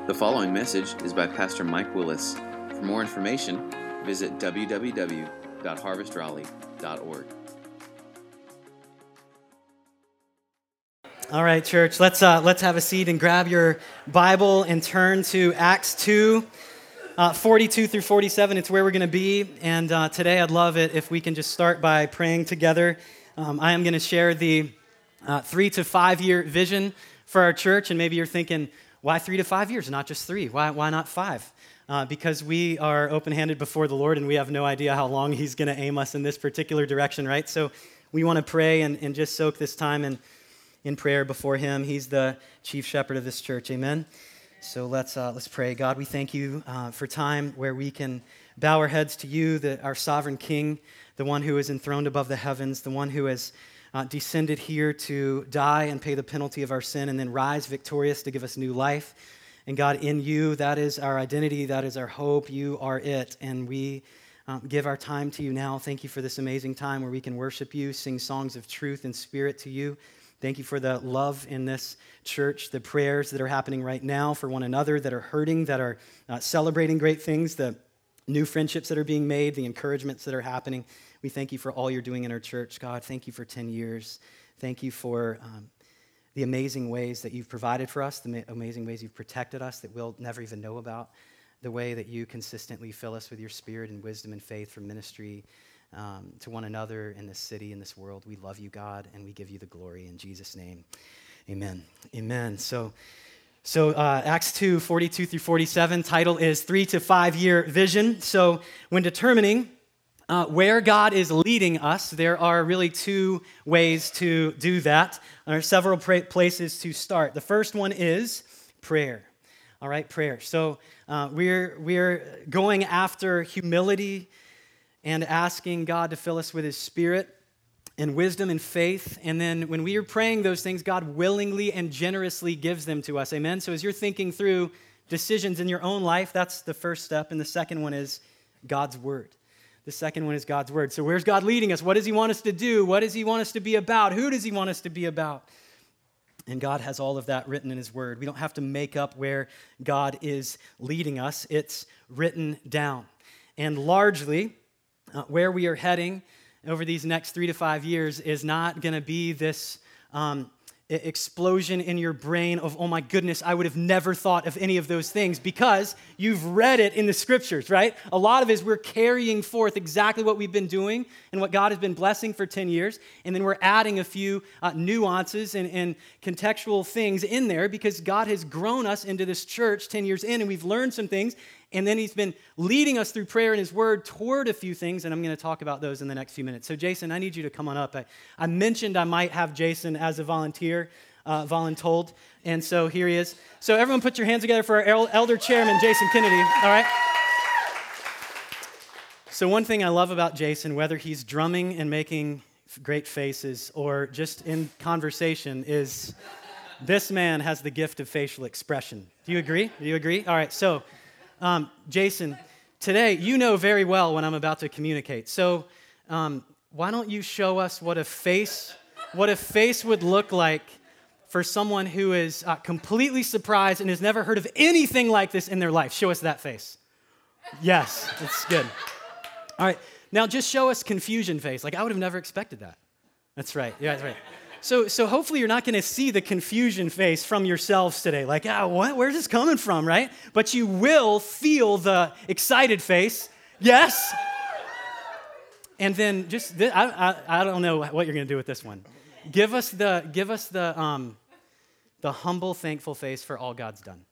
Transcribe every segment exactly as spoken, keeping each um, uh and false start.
The following message is by Pastor Mike Willis. For more information, visit w w w dot harvest raleigh dot org. All right, church, let's uh, let's have a seat and grab your Bible and turn to Acts two, uh, forty-two through forty-seven. It's where we're going to be, and uh, today I'd love it if we can just start by praying together. Um, I am going to share the uh, three to five year vision for our church, and maybe you're thinking, why three to five years, not just three? Why why not five? Uh, because we are open-handed before the Lord, and we have no idea how long He's going to aim us in this particular direction, right? So we want to pray and, and just soak this time in, in prayer before Him. He's the chief shepherd of this church, amen? So let's uh, let's pray. God, we thank You uh, for time where we can bow our heads to You, the, our sovereign King, the one who is enthroned above the heavens, the one who has Uh, descended here to die and pay the penalty of our sin and then rise victorious to give us new life. And God, in You, that is our identity, that is our hope. You are it. And we um, give our time to You now. Thank You for this amazing time where we can worship You, sing songs of truth and spirit to You. Thank You for the love in this church, the prayers that are happening right now for one another, that are hurting, that are uh, celebrating great things, the new friendships that are being made, the encouragements that are happening. We thank You for all You're doing in our church, God. Thank You for ten years. Thank You for um, the amazing ways that You've provided for us, the ma- amazing ways You've protected us that we'll never even know about, the way that You consistently fill us with Your Spirit and wisdom and faith for ministry um, to one another in this city, in this world. We love You, God, and we give You the glory in Jesus' name. Amen. Amen. So, so uh, Acts two, forty-two through forty-seven, title is Three to Five Year Vision. So when determining Uh, where God is leading us, there are really two ways to do that. There are several pra- places to start. The first one is prayer. All right, prayer. So uh, we're we're going after humility and asking God to fill us with His Spirit and wisdom and faith. And then when we are praying those things, God willingly and generously gives them to us. Amen? So as you're thinking through decisions in your own life, that's the first step. And the second one is God's Word. The second one is God's Word. So where's God leading us? What does He want us to do? What does He want us to be about? Who does He want us to be about? And God has all of that written in His Word. We don't have to make up where God is leading us. It's written down. And largely, uh, where we are heading over these next three to five years is not going to be this um, explosion in your brain of, oh my goodness, I would have never thought of any of those things, because you've read it in the Scriptures, right? A lot of it is we're carrying forth exactly what we've been doing and what God has been blessing for ten years, and then we're adding a few uh, nuances and, and contextual things in there because God has grown us into this church ten years in, and we've learned some things, and then He's been leading us through prayer and His Word toward a few things, and I'm going to talk about those in the next few minutes. So Jason, I need you to come on up. I, I mentioned I might have Jason as a volunteer, uh, voluntold, and so here he is. So everyone put your hands together for our el- elder chairman, Jason Kennedy, all right? So one thing I love about Jason, whether he's drumming and making great faces or just in conversation, is this man has the gift of facial expression. Do you agree? Do you agree? All right, so Um, Jason, today you know very well when I'm about to communicate. So um, why don't you show us what a face, what a face would look like for someone who is uh, completely surprised and has never heard of anything like this in their life? Show us that face. Yes, that's good. All right, now just show us confusion face. Like I would have never expected that. That's right. Yeah, that's right. So, so hopefully you're not going to see the confusion face from yourselves today. Like, ah, what? Where's this coming from, right? But you will feel the excited face. Yes. And then just, th- I, I, I don't know what you're going to do with this one. Give us the, give us the, um, the humble, thankful face for all God's done.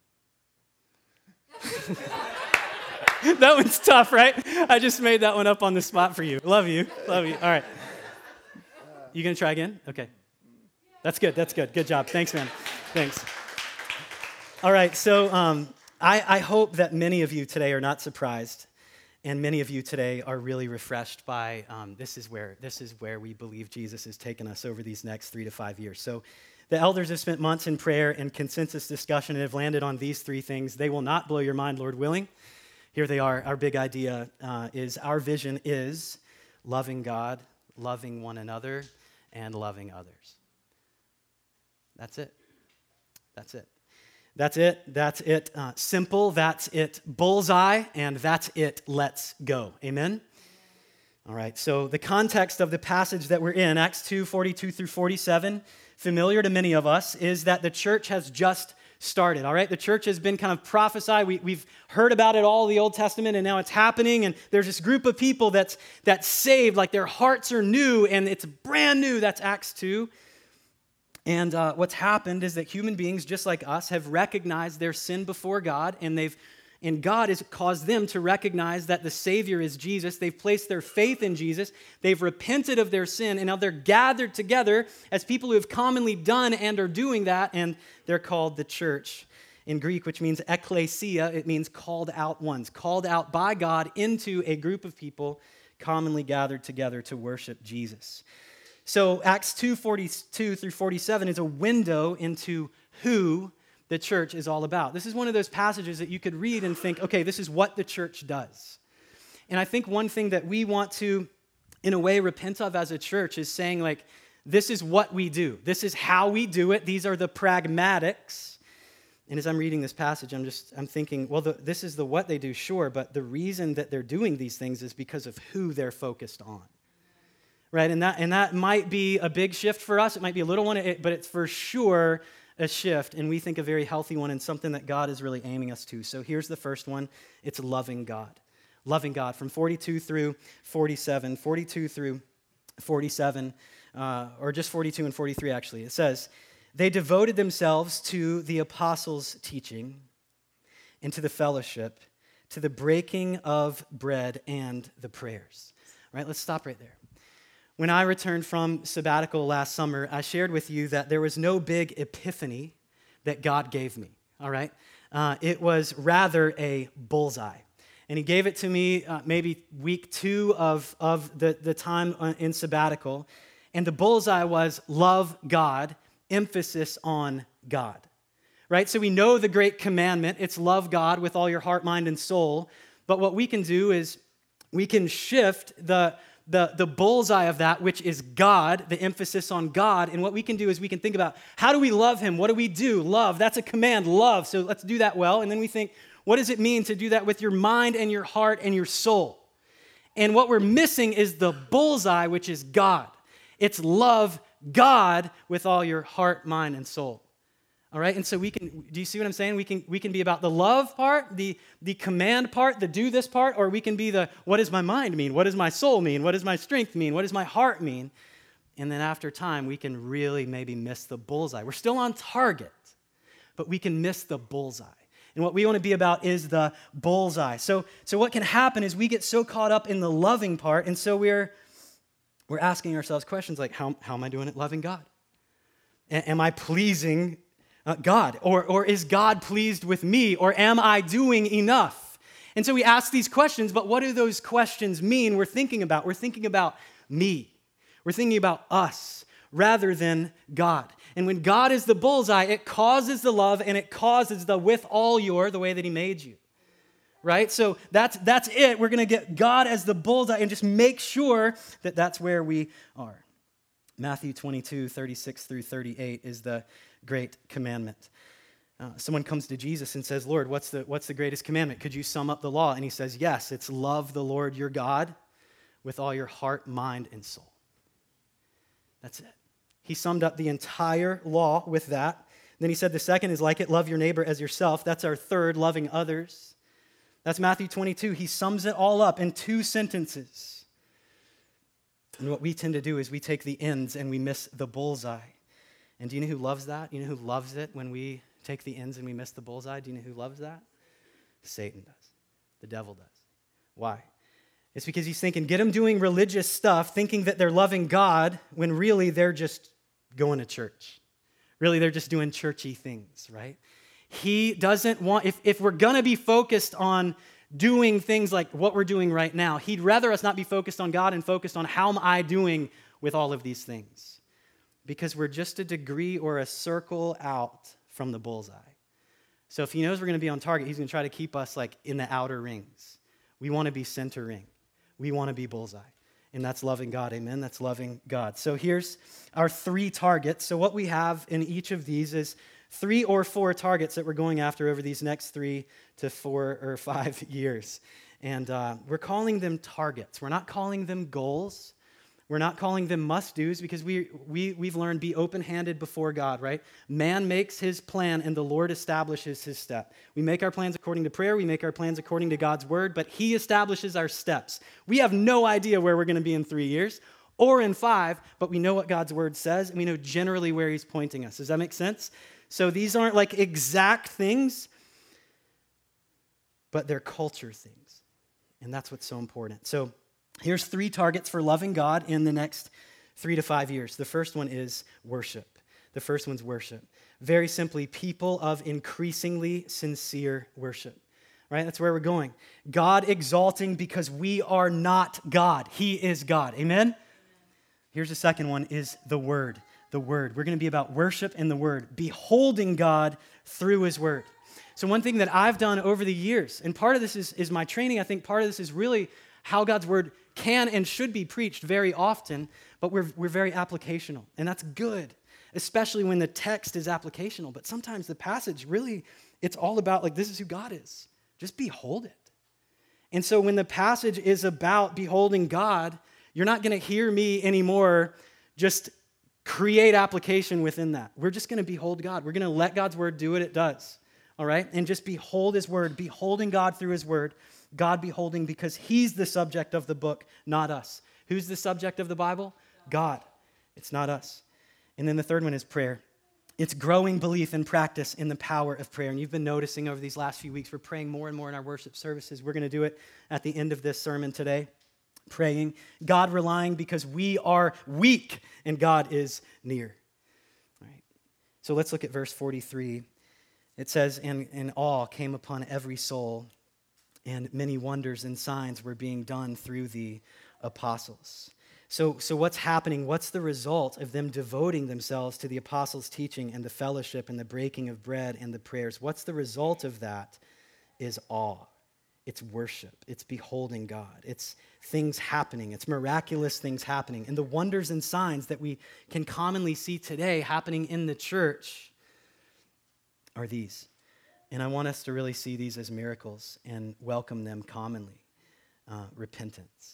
That one's tough, right? I just made that one up on the spot for you. Love you. Love you. All right. You going to try again? Okay. That's good. That's good. Good job. Thanks, man. Thanks. All right. So um, I, I hope that many of you today are not surprised, and many of you today are really refreshed by um, this is where this is where we believe Jesus has taken us over these next three to five years. So the elders have spent months in prayer and consensus discussion and have landed on these three things. They will not blow your mind, Lord willing. Here they are. Our big idea uh, is our vision is loving God, loving one another, and loving others. That's it. That's it. That's it. That's it. Uh, simple. That's it. Bullseye. And that's it. Let's go. Amen? All right. So the context of the passage that we're in, Acts two, forty-two through forty-seven, familiar to many of us, is that the church has just started. All right. The church has been kind of prophesied. We, we've heard about it all in the Old Testament, and now it's happening. And there's this group of people that's, that's saved, like their hearts are new, and it's brand new. That's Acts two. And uh, what's happened is that human beings, just like us, have recognized their sin before God, and they've, and God has caused them to recognize that the Savior is Jesus. They've placed their faith in Jesus. They've repented of their sin, and now they're gathered together as people who have commonly done and are doing that, and they're called the church in Greek, which means ekklesia. It means called out ones, called out by God into a group of people commonly gathered together to worship Jesus. So Acts two, forty-two through forty-seven is a window into who the church is all about. This is one of those passages that you could read and think, okay, this is what the church does. And I think one thing that we want to, in a way, repent of as a church is saying, like, this is what we do. This is how we do it. These are the pragmatics. And as I'm reading this passage, I'm just, I'm thinking, well, the, this is the what they do, sure, but the reason that they're doing these things is because of who they're focused on. Right, and that and that might be a big shift for us. It might be a little one, but it's for sure a shift, and we think a very healthy one and something that God is really aiming us to. So here's the first one. It's loving God. Loving God from forty-two through forty-seven, forty-two through forty-seven, uh, or just forty-two and forty-three, actually. It says, they devoted themselves to the apostles' teaching and to the fellowship, to the breaking of bread and the prayers. All right, let's stop right there. When I returned from sabbatical last summer, I shared with you that there was no big epiphany that God gave me, all right? Uh, it was rather a bullseye. And he gave it to me uh, maybe week two of, of the, the time in sabbatical. And the bullseye was love God, emphasis on God, right? So we know the great commandment. It's love God with all your heart, mind, and soul. But what we can do is we can shift the The, the bullseye of that, which is God, the emphasis on God. And what we can do is we can think about, how do we love him? What do we do? Love, that's a command, love. So let's do that well. And then we think, what does it mean to do that with your mind and your heart and your soul? And what we're missing is the bullseye, which is God. It's love God with all your heart, mind, and soul. All right, and so we can, do you see what I'm saying? We can we can be about the love part, the, the command part, the do this part, or we can be the, what does my mind mean? What does my soul mean? What does my strength mean? What does my heart mean? And then after time, we can really maybe miss the bullseye. We're still on target, but we can miss the bullseye. And what we want to be about is the bullseye. So, so what can happen is we get so caught up in the loving part, and so we're, we're asking ourselves questions like, how, how am I doing at loving God? A- am I pleasing Uh, God? Or, or is God pleased with me? Or am I doing enough? And so we ask these questions, but what do those questions mean we're thinking about? We're thinking about me. We're thinking about us rather than God. And when God is the bullseye, it causes the love and it causes the with all your, the way that he made you. Right? So that's, that's it. We're going to get God as the bullseye and just make sure that that's where we are. Matthew twenty-two, thirty-six through thirty-eight is the great commandment. Uh, someone comes to Jesus and says, Lord, what's the, what's the greatest commandment? Could you sum up the law? And he says, yes, it's love the Lord your God with all your heart, mind, and soul. That's it. He summed up the entire law with that. Then he said the second is like it, love your neighbor as yourself. That's our third, loving others. That's Matthew twenty-two. He sums it all up in two sentences. And what we tend to do is we take the ends and we miss the bullseye. And do you know who loves that? You know who loves it when we take the ends and we miss the bullseye? Do you know who loves that? Satan does. The devil does. Why? It's because he's thinking, get them doing religious stuff, thinking that they're loving God, when really they're just going to church. Really, they're just doing churchy things, right? He doesn't want, if, if we're going to be focused on doing things like what we're doing right now, he'd rather us not be focused on God and focused on how am I doing with all of these things. Because we're just a degree or a circle out from the bullseye. So if he knows we're going to be on target, he's going to try to keep us like in the outer rings. We want to be center ring. We want to be bullseye. And that's loving God, amen? That's loving God. So here's our three targets. So what we have in each of these is three or four targets that we're going after over these next three to four or five years. And uh, we're calling them targets. We're not calling them goals. We're not calling them must-dos because we, we, we've learned be open-handed before God, right? Man makes his plan and the Lord establishes his step. We make our plans according to prayer. We make our plans according to God's word, but he establishes our steps. We have no idea where we're going to be in three years or in five, but we know what God's word says, and we know generally where he's pointing us. Does that make sense? So these aren't like exact things, but they're culture things, and that's what's so important. So here's three targets for loving God in the next three to five years. The first one is worship. The first one's worship. Very simply, people of increasingly sincere worship. Right? That's where we're going. God exalting because we are not God. He is God. Amen? Here's the second one is the Word. The Word. We're going to be about worship and the Word. Beholding God through His Word. So one thing that I've done over the years, and part of this is, is my training, I think part of this is really how God's Word can and should be preached very often, but we're, we're very applicational, and that's good, especially when the text is applicational. But sometimes the passage really, it's all about, like, this is who God is. Just behold it. And so when the passage is about beholding God, you're not going to hear me anymore just create application within that. We're just going to behold God. We're going to let God's word do what it does, all right? And just behold his word, beholding God through his word, God beholding because he's the subject of the book, not us. Who's the subject of the Bible? God. It's not us. And then the third one is prayer. It's growing belief and practice in the power of prayer. And you've been noticing over these last few weeks, we're praying more and more in our worship services. We're going to do it at the end of this sermon today. Praying, God relying because we are weak and God is near. All right. So let's look at verse forty-three. It says, and, and awe came upon every soul, and many wonders and signs were being done through the apostles. So, so what's happening? What's the result of them devoting themselves to the apostles' teaching and the fellowship and the breaking of bread and the prayers? What's the result of that is awe. It's worship. It's beholding God. It's things happening. It's miraculous things happening. And the wonders and signs that we can commonly see today happening in the church are these. And I want us to really see these as miracles and welcome them commonly. Uh, repentance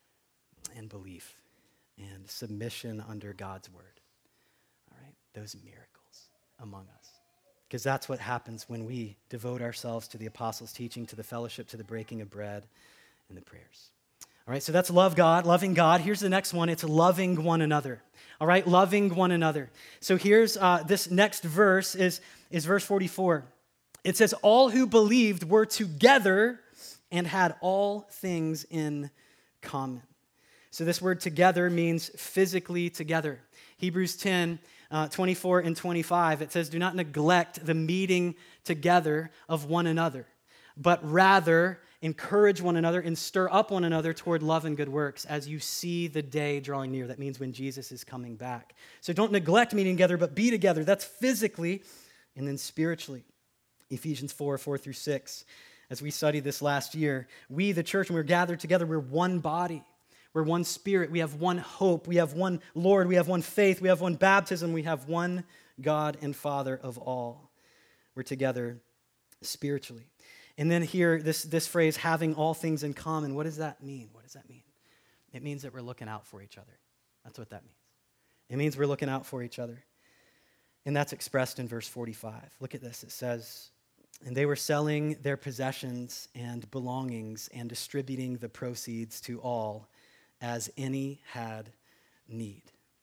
and belief and submission under God's word. All right? Those miracles among us. Because that's what happens when we devote ourselves to the apostles' teaching, to the fellowship, to the breaking of bread, and the prayers. All right, so that's love God, loving God. Here's the next one. It's loving one another. All right, loving one another. So here's uh, this next verse is, is verse forty-four. It says, all who believed were together and had all things in common. So this word together means physically together. Hebrews ten, uh, twenty-four and twenty-five, it says, do not neglect the meeting together of one another, but rather encourage one another and stir up one another toward love and good works as you see the day drawing near. That means when Jesus is coming back. So don't neglect meeting together, but be together. That's physically and then spiritually. Ephesians four, four through six. As we studied this last year, we, the church, when we're gathered together, we're one body. We're one spirit. We have one hope. We have one Lord. We have one faith. We have one baptism. We have one God and Father of all. We're together spiritually. And then here, this, this phrase, having all things in common, what does that mean? What does that mean? It means that we're looking out for each other. That's what that means. It means we're looking out for each other. And that's expressed in verse forty-five. Look at this. It says, and they were selling their possessions and belongings and distributing the proceeds to all as any had need.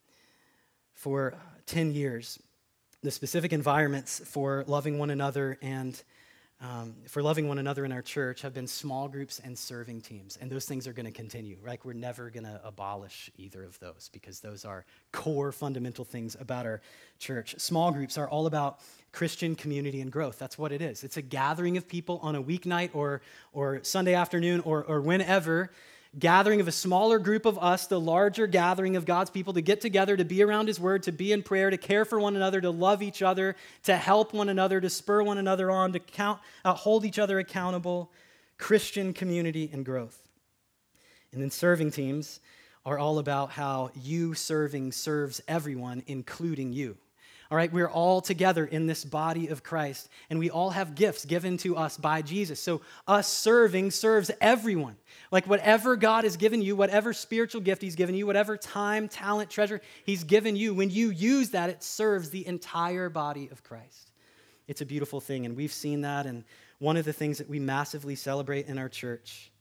For ten years, the specific environments for loving one another and um, for loving one another in our church have been small groups and serving teams. And those things are going to continue, right? We're never going to abolish either of those because those are core fundamental things about our church. Small groups are all about Christian community and growth. That's what it is. It's a gathering of people on a weeknight or, or Sunday afternoon or, or whenever, gathering of a smaller group of us, the larger gathering of God's people to get together, to be around his word, to be in prayer, to care for one another, to love each other, to help one another, to spur one another on, to count, uh, hold each other accountable, Christian community and growth. And then serving teams are all about how you serving serves everyone, including you. All right, we're all together in this body of Christ, and we all have gifts given to us by Jesus. So us serving serves everyone. Like whatever God has given you, whatever spiritual gift he's given you, whatever time, talent, treasure he's given you, when you use that, it serves the entire body of Christ. It's a beautiful thing, and we've seen that, and one of the things that we massively celebrate in our church.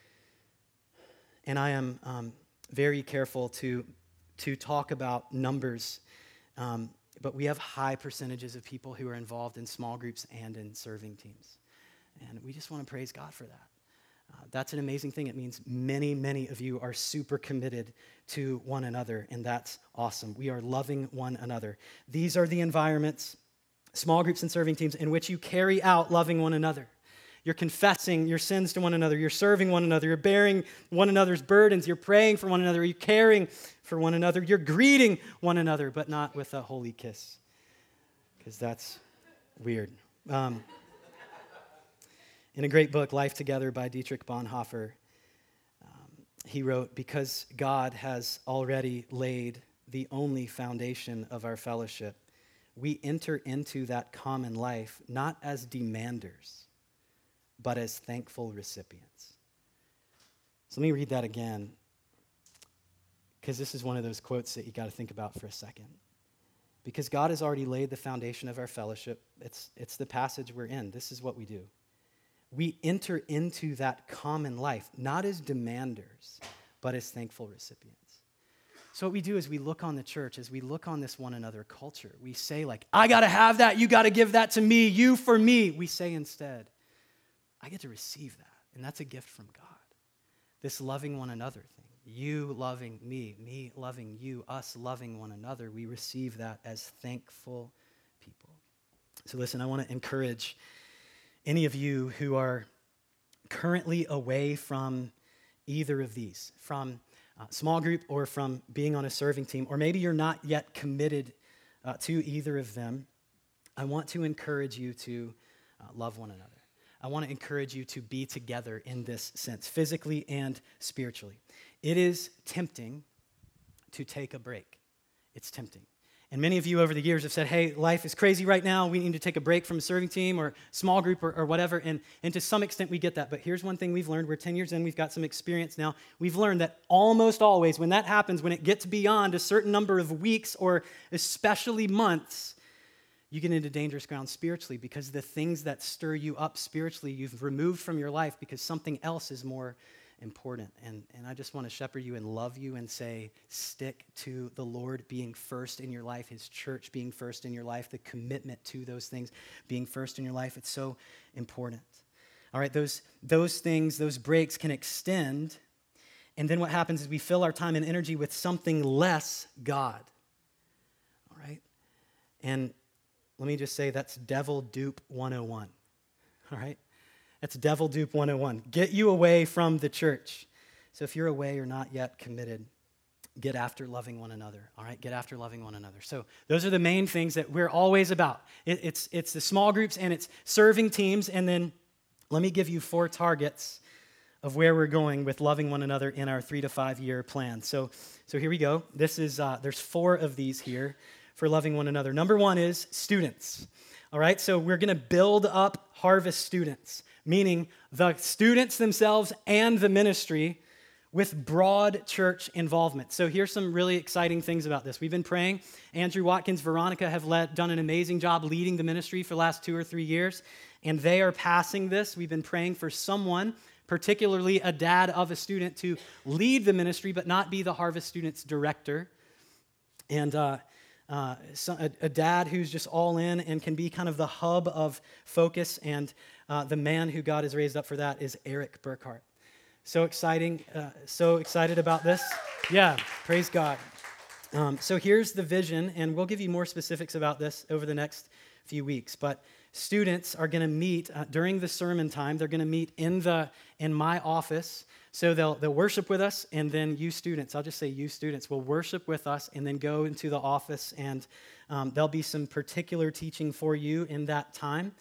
And I am um, very careful to, to talk about numbers, um, but we have high percentages of people who are involved in small groups and in serving teams. And we just want to praise God for that. Uh, that's an amazing thing. It means many, many of you are super committed to one another, and that's awesome. We are loving one another. These are the environments, small groups and serving teams, in which you carry out loving one another. You're confessing your sins to one another. You're serving one another. You're bearing one another's burdens. You're praying for one another. You're caring for one another. You're greeting one another, but not with a holy kiss, because that's weird. Um, in a great book, Life Together by Dietrich Bonhoeffer, um, he wrote, because God has already laid the only foundation of our fellowship, we enter into that common life not as demanders, but as thankful recipients. So let me read that again, because this is one of those quotes that you got to think about for a second. Because God has already laid the foundation of our fellowship, it's, it's the passage we're in. This is what we do. We enter into that common life, not as demanders, but as thankful recipients. So what we do is we look on the church, as we look on this one another culture, we say like, I got to have that, you got to give that to me, you for me. We say instead, I get to receive that, and that's a gift from God. This loving one another thing, you loving me, me loving you, us loving one another, we receive that as thankful people. So listen, I want to encourage any of you who are currently away from either of these, from uh, small group or from being on a serving team, or maybe you're not yet committed uh, to either of them, I want to encourage you to uh, love one another. I want to encourage you to be together in this sense, physically and spiritually. It is tempting to take a break. It's tempting. And many of you over the years have said, hey, life is crazy right now. We need to take a break from a serving team or small group or, or whatever. And, and to some extent, we get that. But here's one thing we've learned. We're ten years in. We've got some experience now. We've learned that almost always when that happens, when it gets beyond a certain number of weeks or especially months, you get into dangerous ground spiritually, because the things that stir you up spiritually, you've removed from your life because something else is more important. And, and I just want to shepherd you and love you and say, stick to the Lord being first in your life, his church being first in your life, the commitment to those things being first in your life. It's so important. All right, those, those things, those breaks can extend. And then what happens is we fill our time and energy with something less God. All right? And let me just say that's devil dupe one oh one, all right? That's devil dupe one oh one. Get you away from the church. So if you're away or not yet committed, get after loving one another, all right? Get after loving one another. So those are the main things that we're always about. It, it's, it's the small groups and it's serving teams, and then let me give you four targets of where we're going with loving one another in our three to five year plan. So, so here we go. This is, uh, there's four of these here for loving one another. Number one is students. All right, so we're going to build up Harvest students, meaning the students themselves and the ministry with broad church involvement. So here's some really exciting things about this. We've been praying. Andrew Watkins, Veronica have led, done an amazing job leading the ministry for the last two or three years, and they are passing this. We've been praying for someone, particularly a dad of a student, to lead the ministry but not be the Harvest students director. And uh, Uh, so a, a dad who's just all in and can be kind of the hub of focus, and uh, the man who God has raised up for that is Eric Burkhart. So exciting, uh, so excited about this. Yeah, praise God. Um, so here's the vision, and we'll give you more specifics about this over the next few weeks, but students are going to meet uh, during the sermon time. They're going to meet in the in my office. So they'll they'll worship with us, and then you students, I'll just say you students, will worship with us and then go into the office, and um, there'll be some particular teaching for you in that time.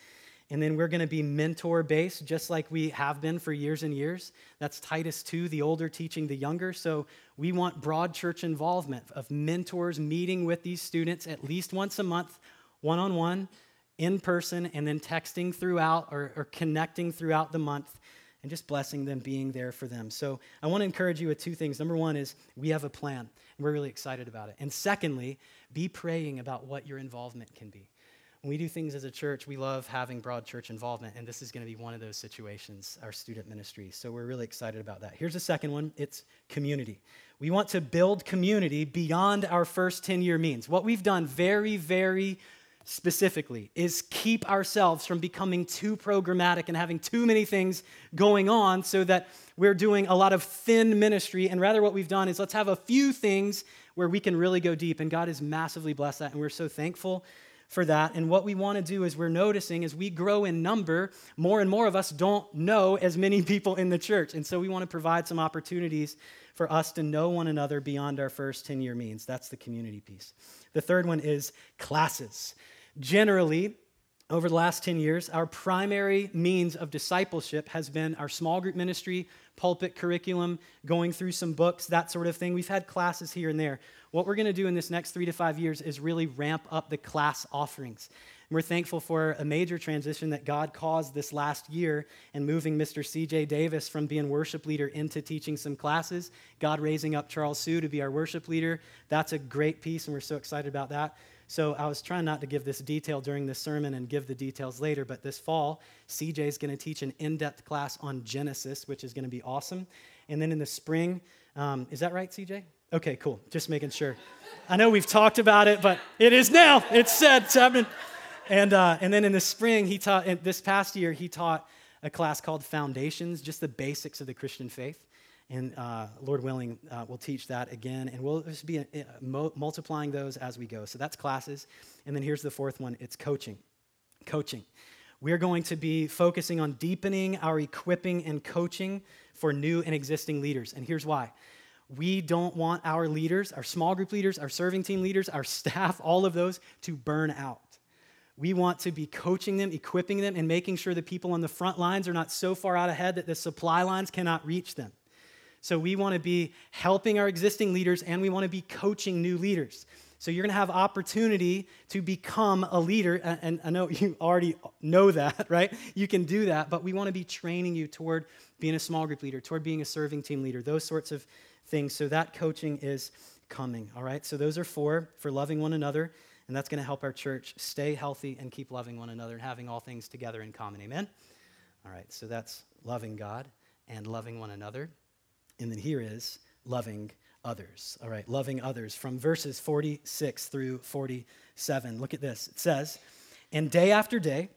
And then we're going to be mentor-based, just like we have been for years and years. That's Titus two, the older teaching the younger. So we want broad church involvement of mentors meeting with these students at least once a month, one-on-one, in person, and then texting throughout or, or connecting throughout the month and just blessing them, being there for them. So I want to encourage you with two things. Number one is we have a plan, and we're really excited about it. And secondly, be praying about what your involvement can be. When we do things as a church, we love having broad church involvement, and this is going to be one of those situations, our student ministry. So we're really excited about that. Here's the second one. It's community. We want to build community beyond our first ten-year means. What we've done very, very specifically is keep ourselves from becoming too programmatic and having too many things going on so that we're doing a lot of thin ministry. And rather what we've done is let's have a few things where we can really go deep. And God has massively blessed that, and we're so thankful for that. And what we want to do is we're noticing as we grow in number, more and more of us don't know as many people in the church. And so we want to provide some opportunities for us to know one another beyond our first ten-year means. That's the community piece. The third one is classes. Generally, over the last ten years, our primary means of discipleship has been our small group ministry, pulpit curriculum, going through some books, that sort of thing. We've had classes here and there. What we're going to do in this next three to five years is really ramp up the class offerings. And we're thankful for a major transition that God caused this last year in moving Mister C J Davis from being worship leader into teaching some classes. God raising up Charles Sue to be our worship leader. That's a great piece, and we're so excited about that. So I was trying not to give this detail during this sermon and give the details later, but this fall, C J is going to teach an in-depth class on Genesis, which is going to be awesome. And then in the spring, um, is that right, C J? Okay, cool. Just making sure. I know we've talked about it, but it is now. It's said. It's happening. And, uh, and then in the spring, he taught, this past year, he taught a class called Foundations, just the basics of the Christian faith. And uh, Lord willing, uh, we'll teach that again, and we'll just be uh, mo- multiplying those as we go. So that's classes. And then here's the fourth one. It's coaching. Coaching. We're going to be focusing on deepening our equipping and coaching for new and existing leaders. And here's why. We don't want our leaders, our small group leaders, our serving team leaders, our staff, all of those to burn out. We want to be coaching them, equipping them, and making sure the people on the front lines are not so far out ahead that the supply lines cannot reach them. So we want to be helping our existing leaders, and we want to be coaching new leaders. So you're going to have opportunity to become a leader, and I know you already know that, right? You can do that, but we want to be training you toward being a small group leader, toward being a serving team leader, those sorts of things. So that coaching is coming, all right? So those are four for loving one another, and that's going to help our church stay healthy and keep loving one another and having all things together in common, amen? All right, so that's loving God and loving one another. And then here is loving others. All right, loving others from verses forty-six through forty-seven. Look at this. It says, and day after day,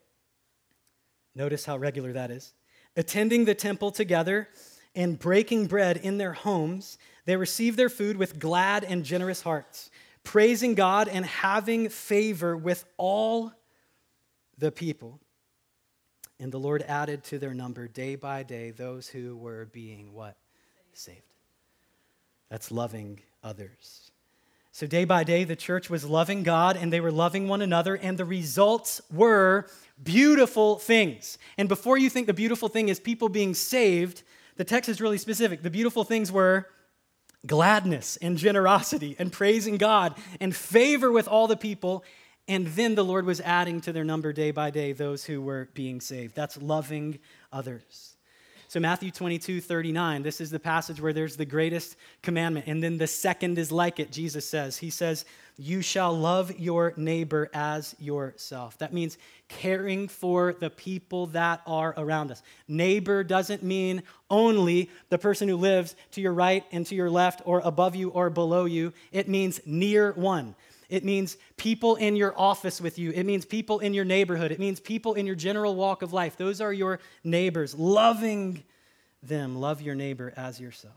notice how regular that is, attending the temple together and breaking bread in their homes, they received their food with glad and generous hearts, praising God and having favor with all the people. And the Lord added to their number day by day those who were being what? Saved. That's loving others. So day by day, the church was loving God and they were loving one another, and the results were beautiful things. And before you think the beautiful thing is people being saved, the text is really specific. The beautiful things were gladness and generosity and praising God and favor with all the people. And then the Lord was adding to their number day by day those who were being saved. That's loving others. So Matthew twenty-two, thirty-nine, this is the passage where there's the greatest commandment. And then the second is like it, Jesus says. He says, you shall love your neighbor as yourself. That means caring for the people that are around us. Neighbor doesn't mean only the person who lives to your right and to your left or above you or below you. It means near one. It means people in your office with you. It means people in your neighborhood. It means people in your general walk of life. Those are your neighbors. Loving them. Love your neighbor as yourself.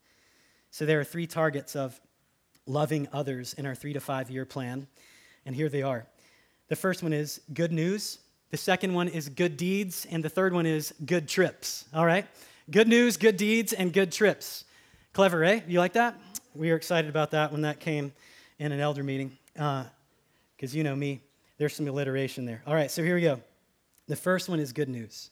So there are three targets of loving others in our three to five year plan. And here they are. The first one is good news. The second one is good deeds. And the third one is good trips. All right? Good news, good deeds, and good trips. Clever, eh? You like that? We were excited about that when that came in an elder meeting. Because uh, you know me, there's some alliteration there. All right, so here we go. The first one is good news.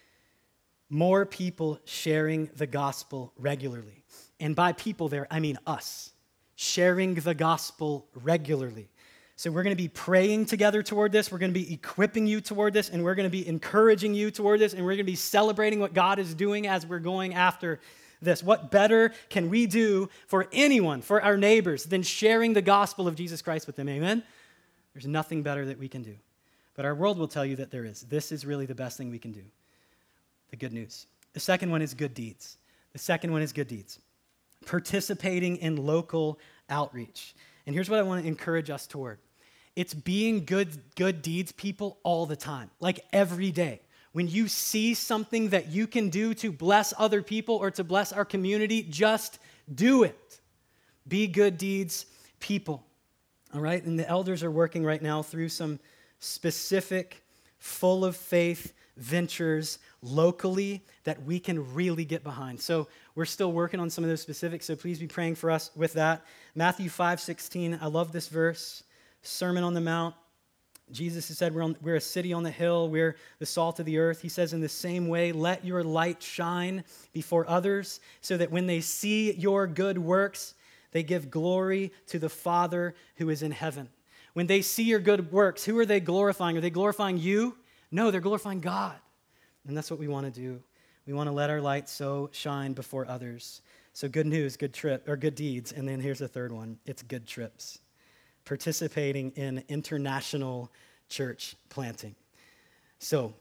More people sharing the gospel regularly. And by people there, I mean us. Sharing the gospel regularly. So we're going to be praying together toward this. We're going to be equipping you toward this. And we're going to be encouraging you toward this. And we're going to be celebrating what God is doing as we're going after this. What better can we do for anyone, for our neighbors, than sharing the gospel of Jesus Christ with them? Amen? There's nothing better that we can do. But our world will tell you that there is. This is really the best thing we can do. The good news. The second one is good deeds. The second one is good deeds. Participating in local outreach. And here's what I want to encourage us toward. It's being good, good deeds people all the time, like every day. When you see something that you can do to bless other people or to bless our community, just do it. Be good deeds people. All right? And the elders are working right now through some specific, full of faith ventures locally that we can really get behind. So we're still working on some of those specifics, so please be praying for us with that. Matthew five sixteen, I love this verse. Sermon on the Mount. Jesus has said we're, on, we're a city on the hill. We're the salt of the earth. He says in the same way, let your light shine before others so that when they see your good works, they give glory to the Father who is in heaven. When they see your good works, who are they glorifying? Are they glorifying you? No, they're glorifying God. And that's what we want to do. We want to let our light so shine before others. So good news, good trip, or good deeds. And then here's the third one. It's good trips. Participating in international church planting. So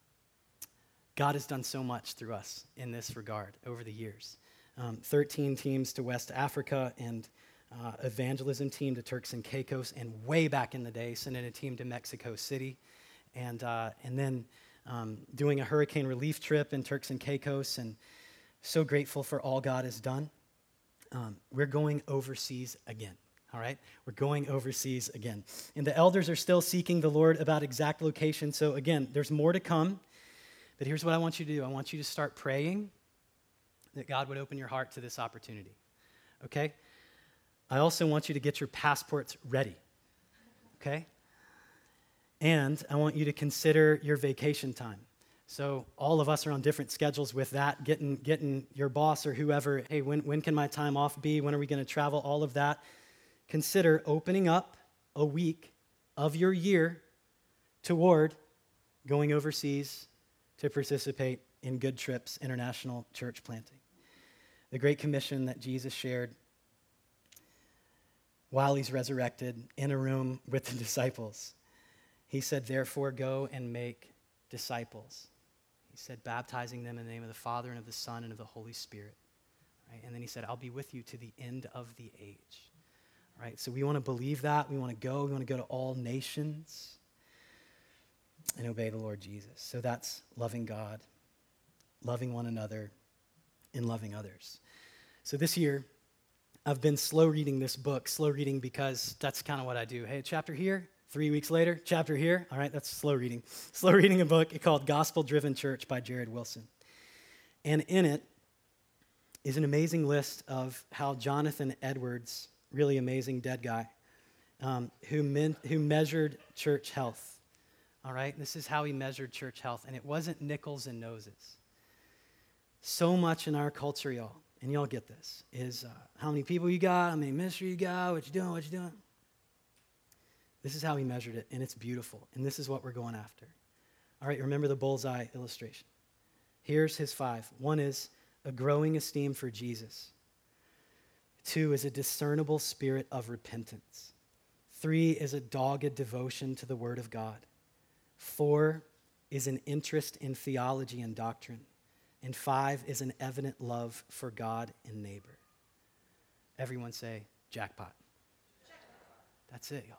God has done so much through us in this regard over the years. Um, thirteen teams to West Africa and uh, evangelism team to Turks and Caicos, and way back in the day, sending a team to Mexico City. And uh, and then um, doing a hurricane relief trip in Turks and Caicos, and so grateful for all God has done. Um, we're going overseas again, all right? We're going overseas again. And the elders are still seeking the Lord about exact location, so again, there's more to come, but here's what I want you to do. I want you to start praying that God would open your heart to this opportunity, okay? I also want you to get your passports ready, okay? And I want you to consider your vacation time. So all of us are on different schedules with that, getting getting your boss or whoever, hey, when, when can my time off be? When are we going to travel? All of that. Consider opening up a week of your year toward going overseas to participate in Good Trips International Church Planting. The Great Commission that Jesus shared while he's resurrected in a room with the disciples. He said, therefore, go and make disciples. He said, baptizing them in the name of the Father and of the Son and of the Holy Spirit. Right? And then he said, I'll be with you to the end of the age. Right? So we want to believe that. We want to go. We want to go to all nations and obey the Lord Jesus. So that's loving God, loving one another, and loving others. So this year, I've been slow reading this book, slow reading because that's kind of what I do. Hey, chapter here. Three weeks later, chapter here. All right, that's slow reading. Slow reading a book called Gospel Driven Church by Jared Wilson. And in it is an amazing list of how Jonathan Edwards, really amazing dead guy, um, who, men, who measured church health. All right, this is how he measured church health. And it wasn't nickels and noses. So much in our culture, y'all, and y'all get this, is uh, how many people you got, how many ministry you got, what you doing, what you doing. This is how he measured it, and it's beautiful, and this is what we're going after. All right, remember the bullseye illustration. Here's his five. One is a growing esteem for Jesus. Two is a discernible spirit of repentance. Three is a dogged devotion to the Word of God. Four is an interest in theology and doctrine. And five is an evident love for God and neighbor. Everyone say, jackpot. That's it, y'all.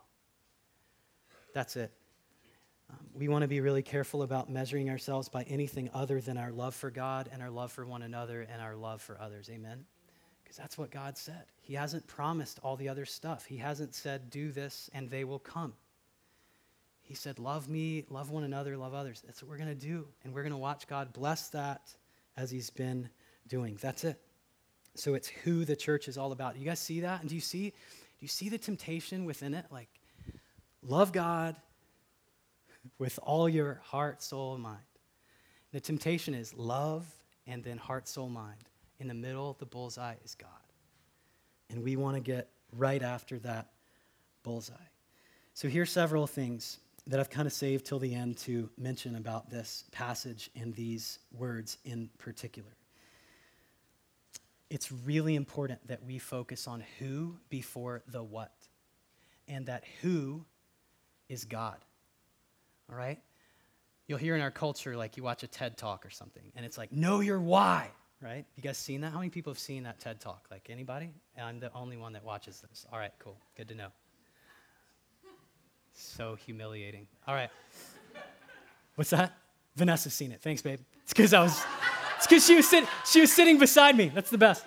That's it. Um, we want to be really careful about measuring ourselves by anything other than our love for God and our love for one another and our love for others. Amen? Because that's what God said. He hasn't promised all the other stuff. He hasn't said, do this and they will come. He said, love me, love one another, love others. That's what we're going to do. And we're going to watch God bless that as he's been doing. That's it. So it's who the church is all about. You guys see that? And do you see, do you see the temptation within it? Like, love God with all your heart, soul, and mind. The temptation is love and then heart, soul, mind. In the middle, the bullseye is God. And we want to get right after that bullseye. So here's several things that I've kind of saved till the end to mention about this passage and these words in particular. It's really important that we focus on who before the what, and that who is God, all right? You'll hear in our culture, like you watch a TED Talk or something, and it's like, know your why, right? You guys seen that? How many people have seen that TED Talk? Like anybody? I'm the only one that watches this. All right, cool. Good to know. So humiliating. All right. What's that? Vanessa's seen it. Thanks, babe. It's because I was, it's because she was sitting, she was sitting beside me. That's the best.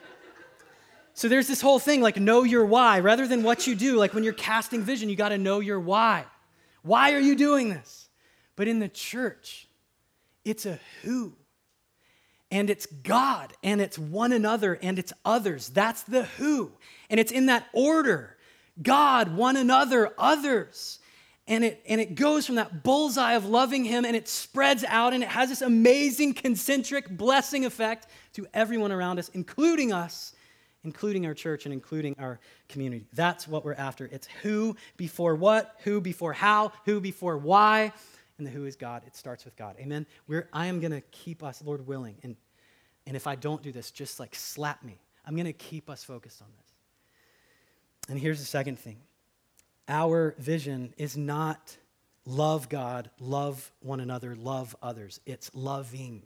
So there's this whole thing, like know your why. Rather than what you do, like when you're casting vision, you got to know your why. Why are you doing this? But in the church, it's a who. And it's God, and it's one another, and it's others. That's the who. And it's in that order. God, one another, others. And it, and it goes from that bullseye of loving him, and it spreads out, and it has this amazing concentric blessing effect to everyone around us, including us, including our church, and including our community. That's what we're after. It's who before what, who before how, who before why, and the who is God. It starts with God. Amen? We're, I am going to keep us, Lord willing, and, and if I don't do this, just like slap me. I'm going to keep us focused on this. And here's the second thing. Our vision is not love God, love one another, love others. It's loving.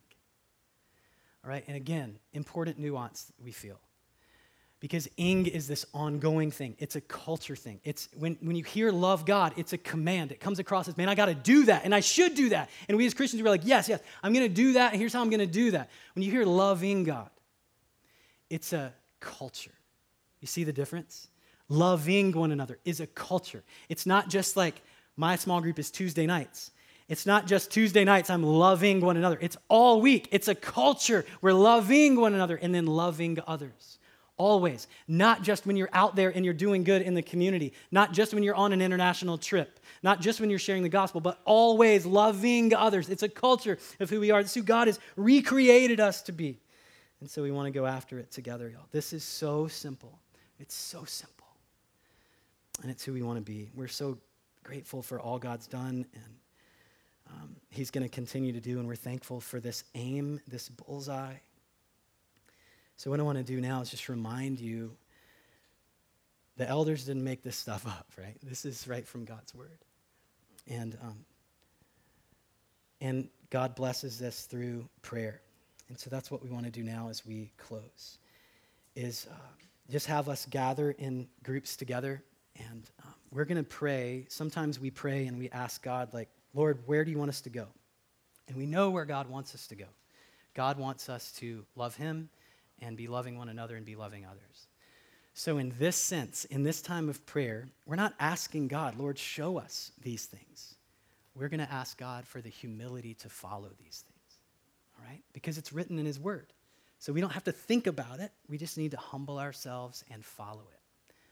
All right? And again, important nuance we feel. Because ing is this ongoing thing. It's a culture thing. It's when, when you hear love God, it's a command. It comes across as, man, I got to do that, and I should do that. And we as Christians, we're like, yes, yes, I'm going to do that, and here's how I'm going to do that. When you hear loving God, it's a culture. You see the difference? Loving one another is a culture. It's not just like my small group is Tuesday nights. It's not just Tuesday nights, I'm loving one another. It's all week. It's a culture. We're loving one another and then loving others. Always. Not just when you're out there and you're doing good in the community. Not just when you're on an international trip. Not just when you're sharing the gospel, but always loving others. It's a culture of who we are. This is who God has recreated us to be. And so we want to go after it together, y'all. This is so simple. It's so simple. And it's who we want to be. We're so grateful for all God's done, and um, he's going to continue to do, and we're thankful for this aim, this bullseye. So what I want to do now is just remind you, the elders didn't make this stuff up, right? This is right from God's word. And, um, and God blesses this through prayer. And so that's what we want to do now as we close, is uh, just have us gather in groups together. And um, we're going to pray. Sometimes we pray and we ask God, like, Lord, where do you want us to go? And we know where God wants us to go. God wants us to love him and be loving one another and be loving others. So in this sense, in this time of prayer, we're not asking God, Lord, show us these things. We're going to ask God for the humility to follow these things, all right? Because it's written in his word. So we don't have to think about it. We just need to humble ourselves and follow it.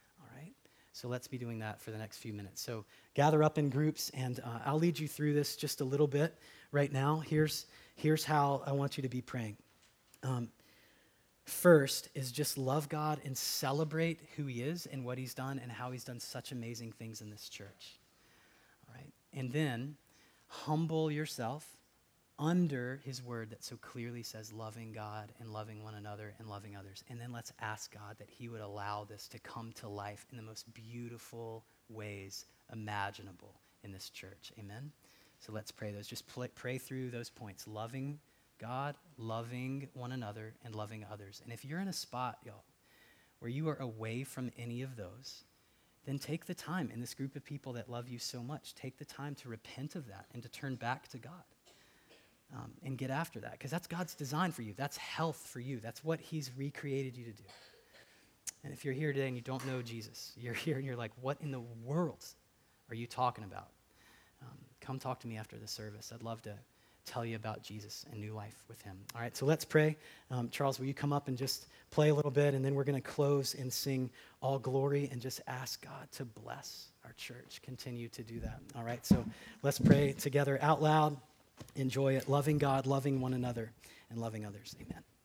So let's be doing that for the next few minutes. So gather up in groups, and uh, I'll lead you through this just a little bit right now. Here's, here's how I want you to be praying. Um, first is just love God and celebrate who he is and what he's done and how he's done such amazing things in this church. All right? And then humble yourself under his word that so clearly says loving God and loving one another and loving others. And then let's ask God that he would allow this to come to life in the most beautiful ways imaginable in this church. Amen? So let's pray those. Just pl- pray through those points. Loving God, loving one another, and loving others. And if you're in a spot, y'all, where you are away from any of those, then take the time in this group of people that love you so much. Take the time to repent of that and to turn back to God. Um, and get after that, because that's God's design for you. That's health for you. That's what he's recreated you to do. And if you're here today and you don't know Jesus, you're here and you're like, what in the world are you talking about? Um, come talk to me after the service. I'd love to tell you about Jesus and new life with him. All right, so let's pray. Um, Charles, will you come up and just play a little bit, and then we're going to close and sing All Glory and just ask God to bless our church. Continue to do that. All right, so let's pray together out loud. Enjoy it. Loving God, loving one another, and loving others. Amen.